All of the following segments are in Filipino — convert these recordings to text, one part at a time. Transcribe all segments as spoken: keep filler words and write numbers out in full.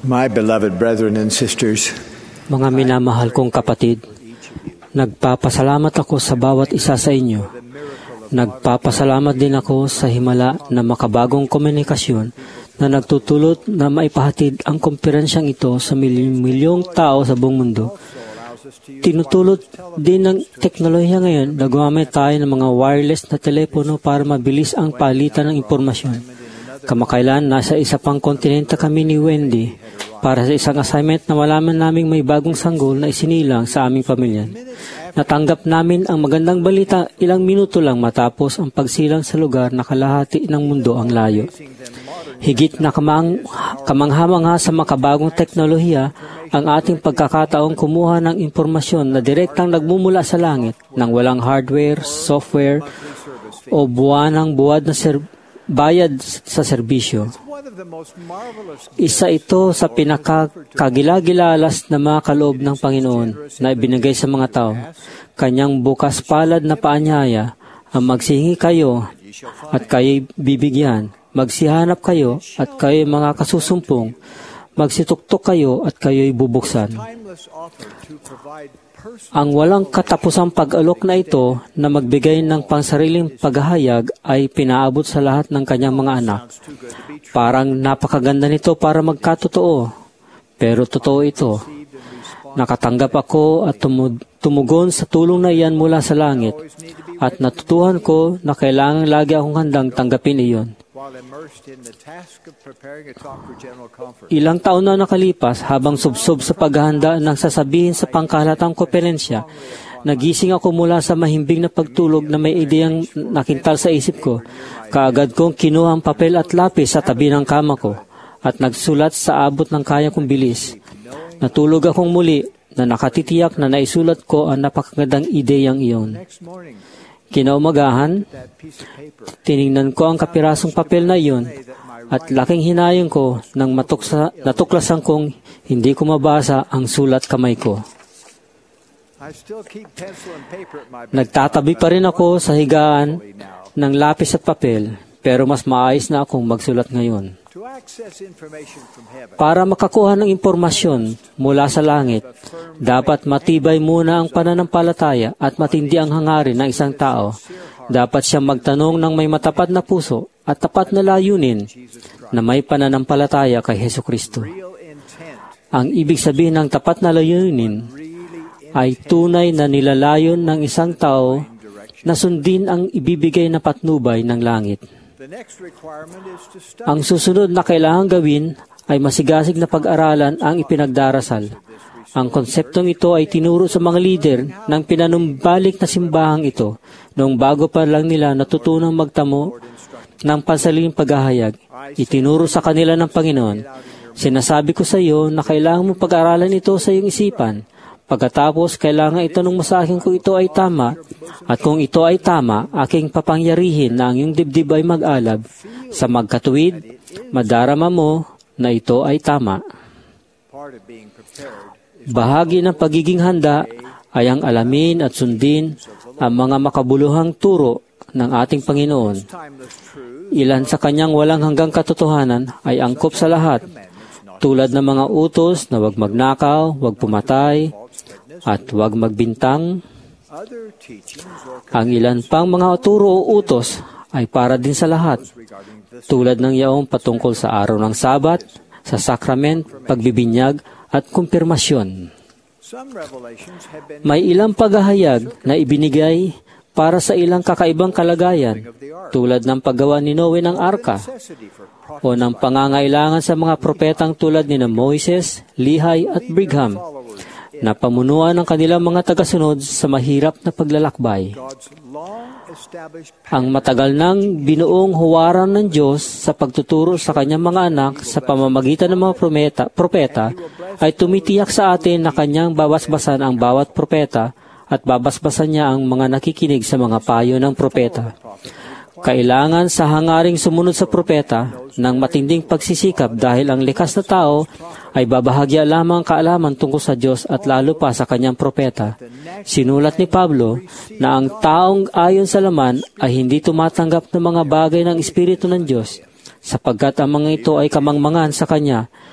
My beloved brethren and sisters, Mga minamahal kong kapatid, nagpapasalamat ako sa bawat isa sa inyo. Nagpapasalamat din ako sa himala na makabagong komunikasyon na nagtutulot na maipahatid ang komperensyang ito sa milyong-milyong tao sa buong mundo. Tinutulot din ng teknolohiya ngayon na gumamit tayo ng mga wireless na telepono para mabilis ang palitan ng impormasyon. Kamakailan, nasa isa pang kontinente kami ni Wendy para sa isang assignment na malaman naming may bagong sanggol na isinilang sa aming pamilya. Natanggap namin ang magandang balita ilang minuto lang matapos ang pagsilang sa lugar na kalahati ng mundo ang layo. Higit na kamang, kamangha-mangha sa makabagong teknolohiya ang ating pagkakataong kumuha ng impormasyon na direktang nagmumula sa langit nang walang hardware, software, o buwanang buwad na ser- bayad sa serbisyo. Isa ito sa pinakakagilagilalas na mga kaloob ng Panginoon na ibinigay sa mga tao. Kanyang bukas palad na paanyaya ang magsihingi kayo at kayo'y bibigyan. Magsihanap kayo at kayo'y mga kasusumpong. Magsituktok kayo at kayo'y bubuksan. Ang walang katapusang pag-alok na ito na magbigay ng pansariling paghahayag ay pinaabot sa lahat ng kanyang mga anak. Parang napakaganda nito para magkatotoo. Pero totoo ito. Nakatanggap ako at tumugon sa tulong na iyan mula sa langit at natutuhan ko na kailangan lagi akong handang tanggapin iyon. Ilang taon na nakalipas habang subsob sa paghahanda ng sasabihin sa pangkahalatang konferensya, nagising ako mula sa mahimbing na pagtulog na may ideyang nakintal sa isip ko. Kaagad kong kinuha ang papel at lapis sa tabi ng kama ko at nagsulat sa abot ng kaya kong bilis. Natulog akong muli na nakatitiyak na naisulat ko ang napakagandang ideyang iyon. Kinaumagahan, tiningnan ko ang kapirasong papel na iyon at laking hinayang ko nang matuksa, natuklasan kong hindi ko mabasa ang sulat kamay ko. Nagtatabi pa rin ako sa higaan ng lapis at papel, pero mas maayos na akong magsulat ngayon. Para makakuha ng impormasyon mula sa langit, dapat matibay muna ang pananampalataya at matindi ang hangarin ng isang tao. Dapat siyang magtanong ng may matapat na puso at tapat na layunin na may pananampalataya kay Hesukristo. Ang ibig sabihin ng tapat na layunin ay tunay na nilalayon ng isang tao na sundin ang ibibigay na patnubay ng langit. Ang susunod na kailangang gawin ay masigasig na pag-aralan ang ipinagdarasal. Ang konseptong ito ay tinuro sa mga lider ng pinanumbalik na simbahang ito noong bago pa lang nila natutunang magtamo ng pansariling paghahayag. Itinuro sa kanila ng Panginoon, "Sinasabi ko sa iyo na kailangan mo pag-aralan ito sa iyong isipan. Pagkatapos, kailangan itanong mo sa akin kung ito ay tama, at kung ito ay tama, aking papangyarihin na ang iyong dibdib ay mag-alab. Sa magkatuwid, madarama mo na ito ay tama." Bahagi ng pagiging handa ay ang alamin at sundin ang mga makabuluhang turo ng ating Panginoon. Ilan sa kanyang walang hanggang katotohanan ay angkop sa lahat, tulad ng mga utos na huwag magnakaw, huwag pumatay, at huwag magbintang. Ang ilan pang mga turo o utos ay para din sa lahat, tulad ng yaong patungkol sa araw ng Sabat, sa sakrament, pagbibinyag, at kumpirmasyon. May ilang paghahayag na ibinigay para sa ilang kakaibang kalagayan, tulad ng paggawa ni Noe ng arka, o ng pangangailangan sa mga propetang tulad ni Moises, Lehi at Brigham, na pamunuan ng kanilang mga tagasunod sa mahirap na paglalakbay. Ang matagal nang binuong huwaran ng Diyos sa pagtuturo sa kanyang mga anak sa pamamagitan ng mga propeta, propeta ay tumitiyak sa atin na kanyang babasbasan ang bawat propeta at babasbasan niya ang mga nakikinig sa mga payo ng propeta. Kailangan sa hangaring sumunod sa propeta ng matinding pagsisikap dahil ang likas na tao ay babahagya lamang kaalaman tungkol sa Diyos at lalo pa sa kanyang propeta. Sinulat ni Pablo na ang taong ayon sa laman ay hindi tumatanggap ng mga bagay ng Espiritu ng Diyos sapagkat ang mga ito ay kamangmangan sa kanya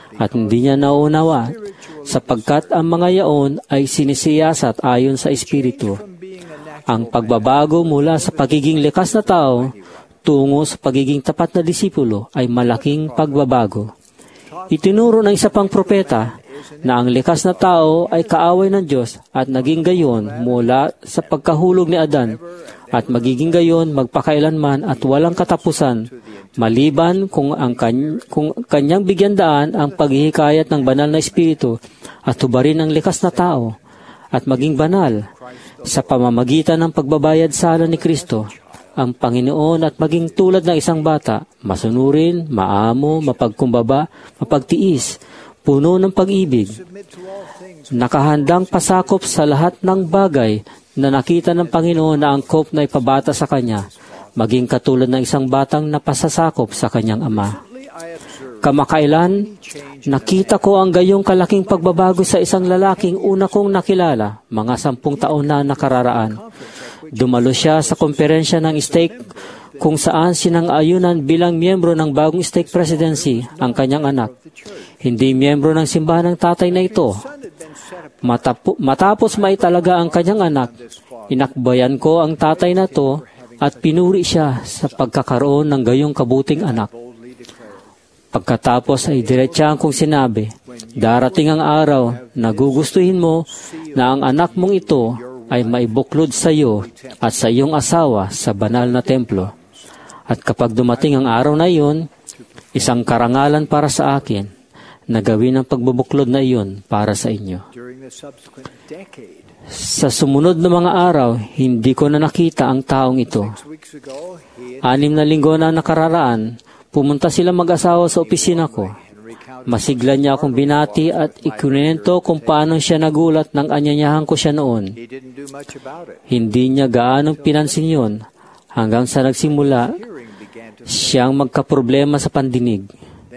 at hindi niya nauunawa, sapagkat ang mga yaon ay sinisiyasat ayon sa Espiritu. Ang pagbabago mula sa pagiging likas na tao tungo sa pagiging tapat na disipulo ay malaking pagbabago. Itinuro ng isa pang propeta na ang likas na tao ay kaaway ng Diyos at naging gayon mula sa pagkahulog ni Adan at magiging gayon magpakailanman at walang katapusan, maliban kung ang kany- kung kanyang bigyan daan ang paghihikayat ng banal na Espiritu at hubarin ang likas na tao at maging banal sa pamamagitan ng pagbabayad sala ni Kristo, ang Panginoon at maging tulad ng isang bata, masunurin, maamo, mapagkumbaba, mapagtiis, puno ng pag-ibig, nakahandang pasakop sa lahat ng bagay na nakita ng Panginoon na angkop na ipabata sa Kanya, maging katulad ng isang batang napasasakop sa kanyang ama. Kamakailan, nakita ko ang gayong kalaking pagbabago sa isang lalaking una kong nakilala, mga sampung taon na nakararaan. Dumalo siya sa komperensya ng stake kung saan sinang-ayunan bilang miyembro ng bagong stake presidency ang kanyang anak. Hindi miyembro ng simbahan ng tatay na ito. Matapo, matapos maitalaga ang kanyang anak, inakbayan ko ang tatay na to at pinuri siya sa pagkakaroon ng gayong kabuting anak. Pagkatapos ay diretsyahan kong sinabi, darating ang araw na gugustuhin mo na ang anak mong ito ay maibuklod sa iyo at sa iyong asawa sa banal na templo. At kapag dumating ang araw na iyon, isang karangalan para sa akin na gawin ang pagbubuklod na iyon para sa inyo. Sa sumunod na mga araw, hindi ko na nakita ang taong ito. Anim na linggo na nakararaan, pumunta sila mag-asawa sa opisina ko. Masigla niya akong binati at ikunento kung paano siya nagulat nang anyanyahan ko siya noon. Hindi niya gaanong pinansin yun hanggang sa nagsimula siyang magkaproblema sa pandinig.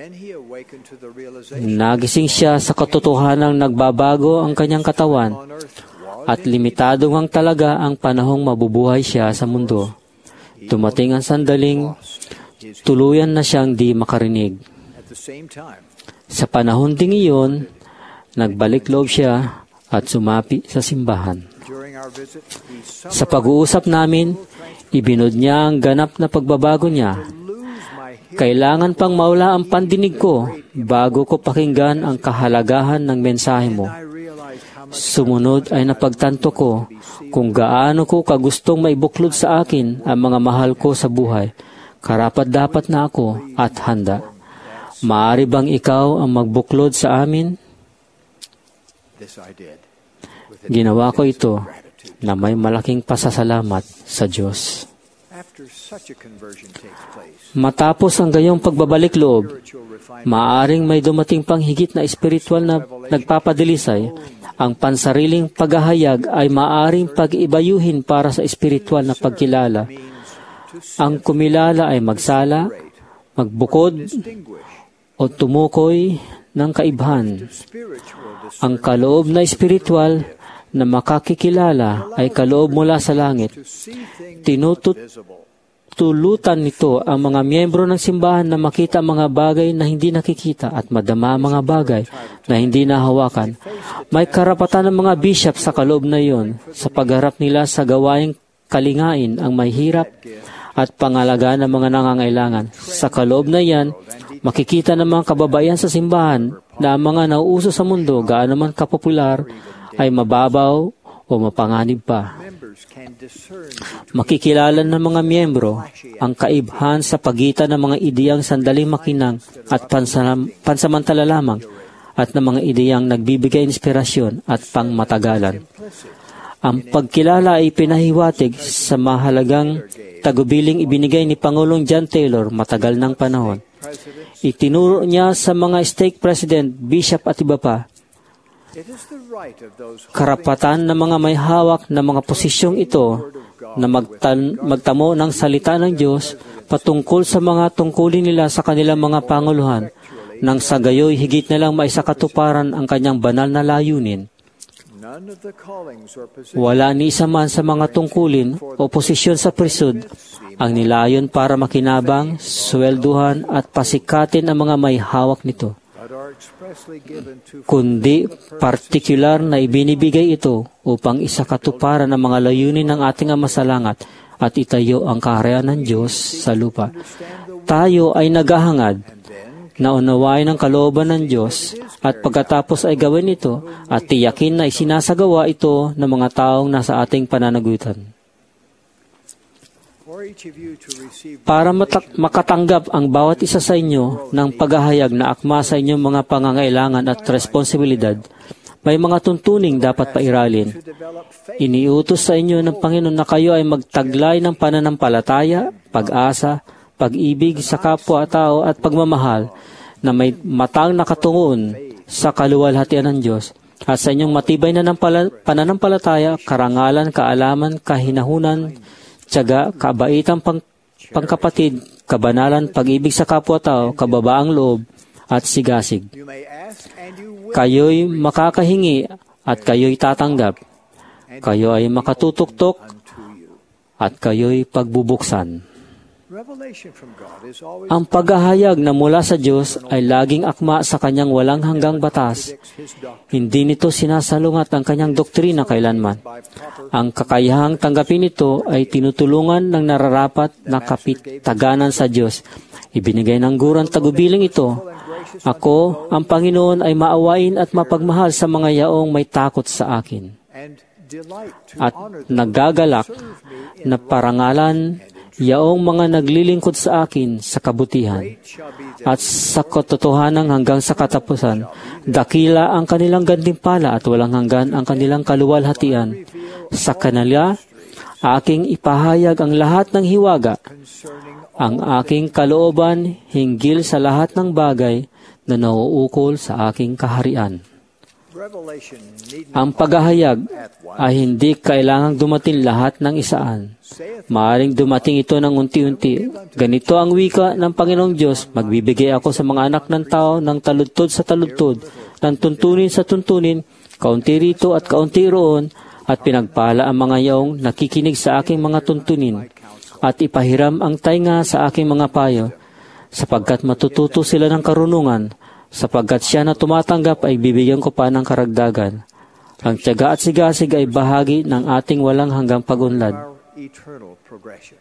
Nagising siya sa katotohanang nagbabago ang kanyang katawan at limitado ngang talaga ang panahong mabubuhay siya sa mundo. Dumating ang sandaling tuluyan na siyang di makarinig. Sa panahon ding iyon, nagbalik loob siya at sumapi sa simbahan. Sa pag-uusap namin, ibinod niya ang ganap na pagbabago niya. Kailangan pang maula ang pandinig ko bago ko pakinggan ang kahalagahan ng mensahe mo. Sumunod ay napagtanto ko kung gaano ko kagustong maibuklod sa akin ang mga mahal ko sa buhay. Karapat-dapat na ako at handa. Maaari bang ikaw ang magbuklod sa amin? Ginawa ko ito na may malaking pasasalamat sa Diyos. Matapos ang gayong pagbabalik loob, maaaring may dumating pang higit na espiritual na nagpapadilisay. Ang pansariling paghahayag ay maaaring pag-ibayuhin para sa espiritual na pagkilala. Ang kumilala ay magsala, magbukod, o tumukoy ng kaibhan. Ang kaloob na espiritual na makakikilala ay kaloob mula sa langit. Tinutulutan nito ang mga miyembro ng simbahan na makita mga bagay na hindi nakikita at madama mga bagay na hindi nahawakan. May karapatan ng mga bishop sa kaloob na iyon sa pagharap nila sa gawaing kalingain ang may hirap at pangalagaan ng mga nangangailangan. Sa kaloob na iyan, makikita ng mga kababaihan sa simbahan na ang mga nauuso sa mundo, gaano man kapopular, ay mababaw o mapanganib pa. Makikilala ng mga miyembro ang kaibhan sa pagitan ng mga ideyang sandaling makinang at pansam- pansamantala lamang at ng mga ideyang nagbibigay inspirasyon at pangmatagalan. Ang pagkilala ay pinahiwatig sa mahalagang tagubiling ibinigay ni Pangulong John Taylor matagal ng panahon. Itinuro niya sa mga stake president, bishop at iba pa, karapatan ng mga may hawak na mga posisyong ito na magtan- magtamo ng salita ng Diyos patungkol sa mga tungkulin nila sa kanilang mga panguluhan nang sa gayoy higit na lang maisakatuparan ang kanyang banal na layunin. Wala ni isa man sa mga tungkulin o posisyon sa prisod ang nilayon para makinabang, swelduhan at pasikatin ang mga may hawak nito. kundi partikular na ibinibigay ito upang isakatuparan ang mga layunin ng ating Ama sa langit at itayo ang kaharian ng Diyos sa lupa. Tayo ay naghahangad na unawain ang kalooban ng Diyos at pagkatapos ay gawin ito at tiyakin na isinasagawa ito ng mga taong nasa ating pananagutan. Para matak- makatanggap ang bawat isa sa inyo ng paghahayag na akma sa inyong mga pangangailangan at responsibilidad, may mga tuntuning dapat pairalin. Iniutos sa inyo ng Panginoon na kayo ay magtaglay ng pananampalataya, pag-asa, pag-ibig sa kapwa-tao at pagmamahal na may matang nakatungon sa kaluwalhatian ng Diyos at sa inyong matibay na pananampalataya, karangalan, kaalaman, kahinahunan, tiyaga, kabaitan, pang, pangkapatid, kabanalan, pag-ibig sa kapwa-tao, kababaang loob, at sigasig. Kayo'y makakahingi at kayo'y tatanggap. Kayo ay makatutuktok at kayo'y pagbubuksan. Ang paghahayag na mula sa Diyos ay laging akma sa Kanyang walang hanggang batas. Hindi nito sinasalungat ang Kanyang doktrina kailanman. Ang kakayahang tanggapin ito ay tinutulungan ng nararapat na kapitaganan sa Diyos. Ibinigay ng gurang tagubiling ito. Ako, ang Panginoon, ay maawain at mapagmahal sa mga yaong may takot sa akin. At nagagalak na parangalan yaong mga naglilingkod sa akin sa kabutihan at sa katotohanan hanggang sa katapusan. Dakila ang kanilang gantimpala at walang hanggan ang kanilang kaluwalhatian. Sa kanila, aking ipahayag ang lahat ng hiwaga, ang aking kalooban hinggil sa lahat ng bagay na nauukol sa aking kaharian. Ang paghahayag ay hindi kailangang dumating lahat ng isaan. Maaring dumating ito ng unti-unti. Ganito ang wika ng Panginoong Diyos, magbibigay ako sa mga anak ng tao ng taludtod sa taludtod, ng tuntunin sa tuntunin, kaunti rito at kaunti roon, at pinagpala ang mga yaong nakikinig sa aking mga tuntunin, at ipahiram ang tainga sa aking mga payo, sapagkat matututo sila ng karunungan, sapagkat siya na tumatanggap ay bibigyan ko pa ng karagdagan. Ang tiyaga at sigasig ay bahagi ng ating walang hanggang pag-unlad. Eternal progression.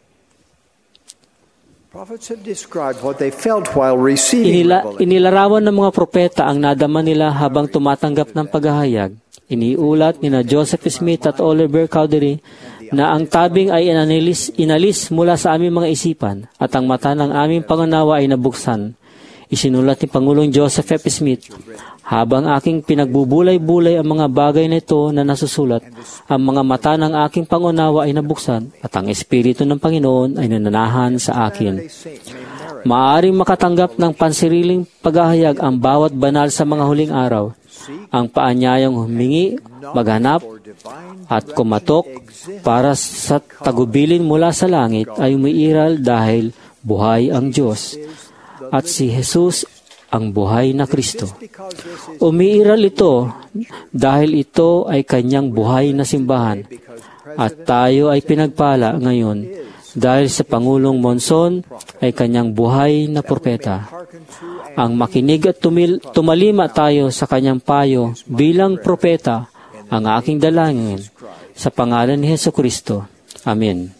Prophets have described what they felt while receiving Inila, revelation. inilarawan ng mga propeta ang nadama nila habang tumatanggap ng paghahayag. Iniulat ni na Joseph Smith at Oliver Cowdery na ang tabing ay inalis, inalis mula sa aming mga isipan at ang mata ng aming pangunawa ay nabuksan. Isinulat ni Pangulong Joseph F. Smith, habang aking pinagbubulay-bulay ang mga bagay na ito na nasusulat, ang mga mata ng aking pangunawa ay nabuksan at ang Espiritu ng Panginoon ay nananahan sa akin. Maaaring makatanggap ng pansariling paghahayag ang bawat banal sa mga huling araw. Ang paanyayang humingi, maghanap, at kumatok para sa tagubilin mula sa langit ay umiiral dahil buhay ang Diyos. At si Jesus ang buhay na Kristo. Umiiral ito dahil ito ay kanyang buhay na simbahan. At tayo ay pinagpala ngayon dahil sa Pangulong Monson ay kanyang buhay na propeta. Ang makinig at tumil, tumalima tayo sa kanyang payo bilang propeta ang aking dalangin sa pangalan ni Jesucristo. Amen.